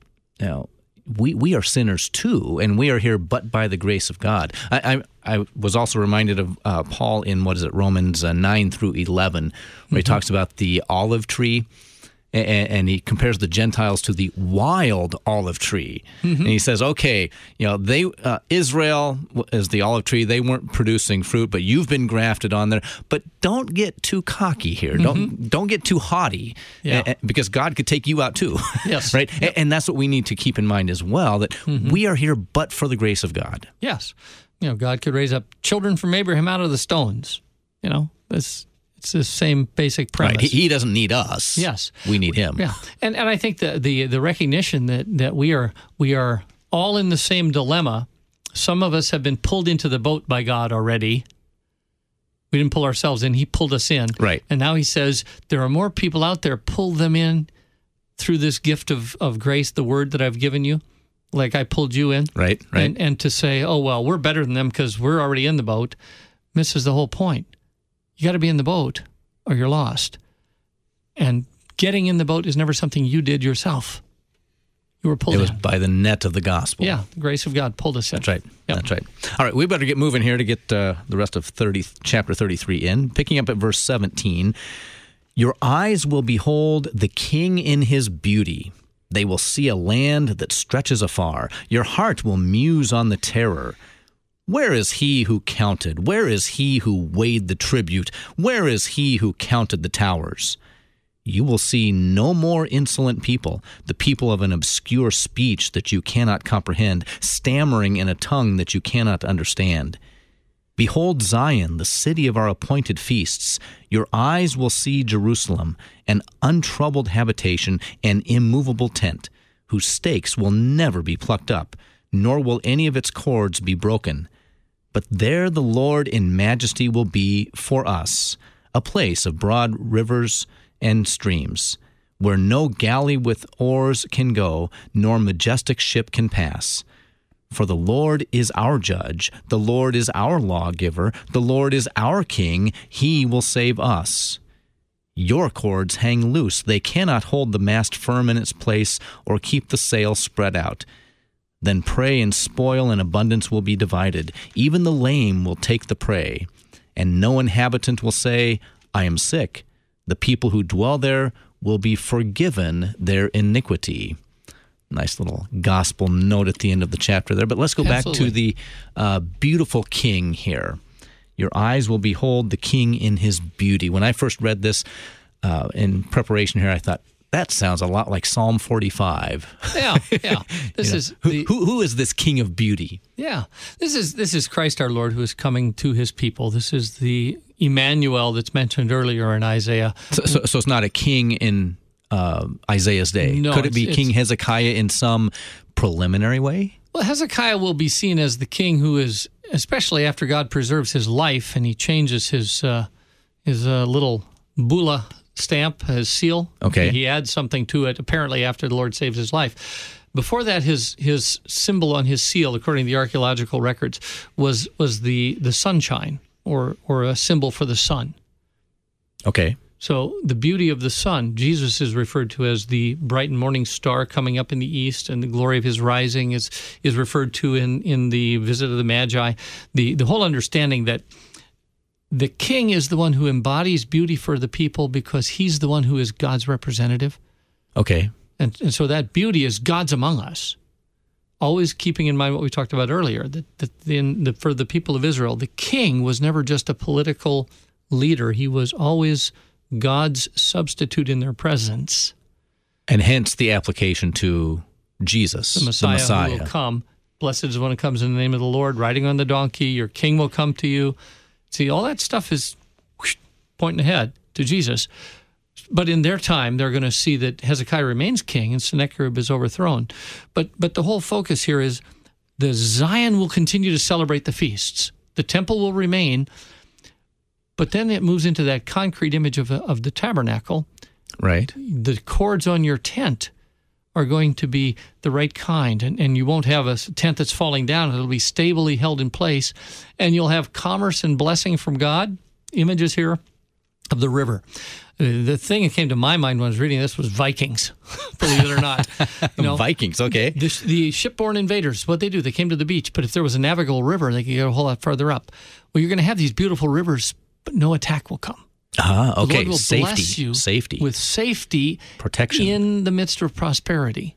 we are sinners too, and we are here but by the grace of God. I was also reminded of Paul in, Romans 9 through 11, where he talks about the olive tree, and he compares the Gentiles to the wild olive tree. And he says, okay, Israel is the olive tree. They weren't producing fruit, but you've been grafted on there. But don't get too cocky here. Don't get too haughty, because God could take you out too. Yes. Right? Yep. And that's what we need to keep in mind as well, that we are here but for the grace of God. Yes. God could raise up children from Abraham out of the stones. It's the same basic premise. Right. He doesn't need us. Yes. We need him. Yeah. And I think the recognition that we are all in the same dilemma. Some of us have been pulled into the boat by God already. We didn't pull ourselves in. He pulled us in. Right. And now he says, there are more people out there. Pull them in through this gift of grace, the word that I've given you, like I pulled you in. Right. And to say, oh, well, we're better than them because we're already in the boat, misses the whole point. You got to be in the boat or you're lost. And getting in the boat is never something you did yourself. You were pulled in. It was by the net of the gospel. Yeah, the grace of God pulled us in. That's right. Yep. That's right. All right, we better get moving here to get the rest of chapter 33 in. Picking up at verse 17, your eyes will behold the King in his beauty. They will see a land that stretches afar. Your heart will muse on the terror. Where is he who counted? Where is he who weighed the tribute? Where is he who counted the towers? You will see no more insolent people, the people of an obscure speech that you cannot comprehend, stammering in a tongue that you cannot understand. Behold Zion, the city of our appointed feasts. Your eyes will see Jerusalem, an untroubled habitation, an immovable tent, whose stakes will never be plucked up, nor will any of its cords be broken. But there the Lord in majesty will be for us, a place of broad rivers and streams, where no galley with oars can go, nor majestic ship can pass. For the Lord is our judge, the Lord is our lawgiver, the Lord is our king, he will save us. Your cords hang loose, they cannot hold the mast firm in its place or keep the sail spread out. Then prey and spoil and abundance will be divided. Even the lame will take the prey. And no inhabitant will say, I am sick. The people who dwell there will be forgiven their iniquity. Nice little gospel note at the end of the chapter there. But let's go back to the beautiful king here. Your eyes will behold the king in his beauty. When I first read this in preparation here, I thought, that sounds a lot like Psalm 45. Yeah. This is who is this King of Beauty? Yeah, this is Christ our Lord who is coming to his people. This is the Emmanuel that's mentioned earlier in Isaiah. So it's not a king in Isaiah's day. No, could it be King Hezekiah in some preliminary way? Well, Hezekiah will be seen as the king who is, especially after God preserves his life and he changes his little bulla stamp, his seal. Okay. He adds something to it, apparently after the Lord saves his life. Before that, his symbol on his seal, according to the archaeological records, was the sunshine, or a symbol for the sun. Okay. So the beauty of the sun, Jesus is referred to as the bright and morning star coming up in the east, and the glory of his rising is referred to in the visit of the Magi. The whole understanding that the king is the one who embodies beauty for the people because he's the one who is God's representative. Okay. And so that beauty is God's among us. Always keeping in mind what we talked about earlier, that for the people of Israel, the king was never just a political leader. He was always God's substitute in their presence. And hence the application to Jesus, the Messiah. Who will come. Blessed is the one who comes in the name of the Lord, riding on the donkey. Your king will come to you. See, all that stuff is pointing ahead to Jesus. But in their time, they're going to see that Hezekiah remains king and Sennacherib is overthrown. But the whole focus here is the Zion will continue to celebrate the feasts. The temple will remain. But then it moves into that concrete image of the tabernacle. Right. The cords on your tent are going to be the right kind, and you won't have a tent that's falling down. It'll be stably held in place, and you'll have commerce and blessing from God. Images here of the river. The thing that came to my mind when I was reading this was Vikings, believe it or not. Vikings, okay. The shipborne invaders, what they do, they came to the beach, but if there was a navigable river, they could go a whole lot farther up. Well, you're going to have these beautiful rivers, but no attack will come. Okay. The Lord will Safety. bless you with safety, protection in the midst of prosperity.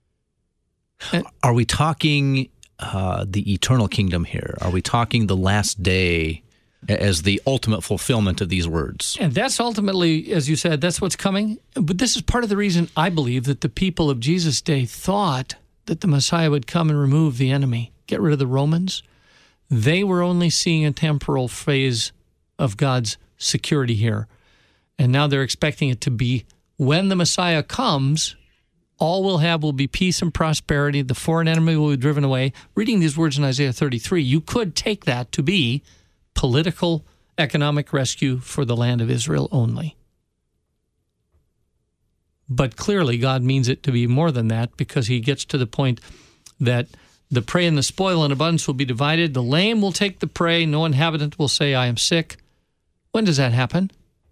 Are we talking the eternal kingdom here? Are we talking the last day as the ultimate fulfillment of these words? And that's ultimately, as you said, that's what's coming. But this is part of the reason I believe that the people of Jesus' day thought that the Messiah would come and remove the enemy, get rid of the Romans. They were only seeing a temporal phase of God's security here. And now they're expecting it to be when the Messiah comes, all we'll have will be peace and prosperity. The foreign enemy will be driven away. Reading these words in Isaiah 33, you could take that to be political, economic rescue for the land of Israel only. But clearly God means it to be more than that, because he gets to the point that the prey and the spoil in abundance will be divided. The lame will take the prey. No inhabitant will say, I am sick. When does that happen?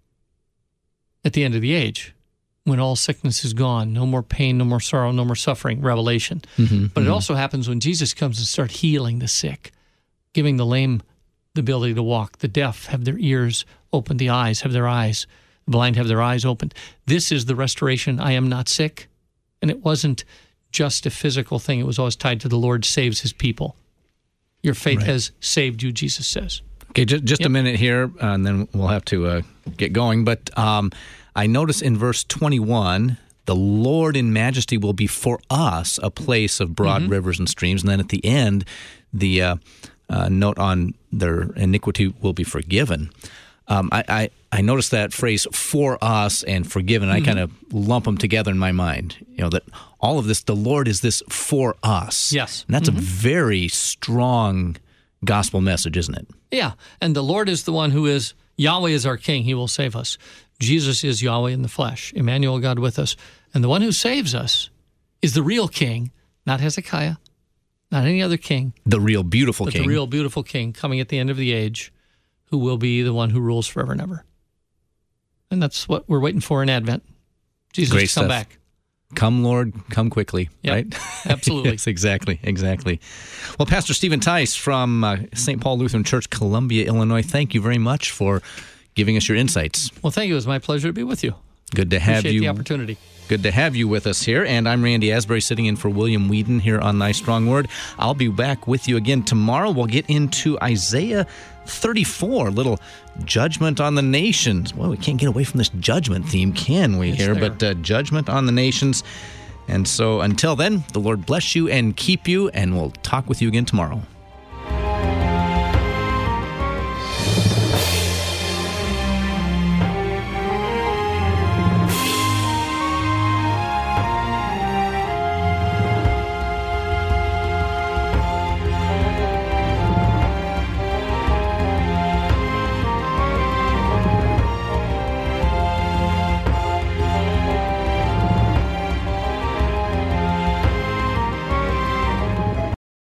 At the end of the age, when all sickness is gone, no more pain, no more sorrow, no more suffering, Revelation. But it also happens when Jesus comes and starts healing the sick, giving the lame the ability to walk, the deaf have their ears opened, the eyes have their eyes, the blind have their eyes opened. This is the restoration. I am not sick. And it wasn't just a physical thing. It was always tied to the Lord saves his people. Your faith has saved you, Jesus says. Okay, just a minute here, and then we'll have to get going. But I notice in verse 21, the Lord in majesty will be for us a place of broad rivers and streams. And then at the end, the note on their iniquity will be forgiven. I noticed that phrase "for us" and "forgiven." I kind of lump them together in my mind. That all of this, the Lord is this for us. Yes, and that's a very strong gospel message, isn't it? Yeah, and the Lord is the one who is Yahweh is our King. He will save us. Jesus is Yahweh in the flesh, Emmanuel, God with us, and the one who saves us is the real King, not Hezekiah. Not any other king. The real beautiful king. The real beautiful king coming at the end of the age, who will be the one who rules forever and ever. And that's what we're waiting for in Advent. Jesus Great to come stuff. back. Come, Lord, come quickly, Yep, right? Absolutely. Yes, exactly. Well, Pastor Stephen Tice from St. Paul Lutheran Church, Columbia, Illinois, thank you very much for giving us your insights. Well, thank you. It was my pleasure to be with you. Good to have Appreciate you. the opportunity. Good to have you with us here. And I'm Randy Asbury, sitting in for William Whedon here on Thy Strong Word. I'll be back with you again tomorrow. We'll get into Isaiah 34, little judgment on the nations. Well, we can't get away from this judgment theme, can we, here? But judgment on the nations. And so until then, the Lord bless you and keep you, and we'll talk with you again tomorrow.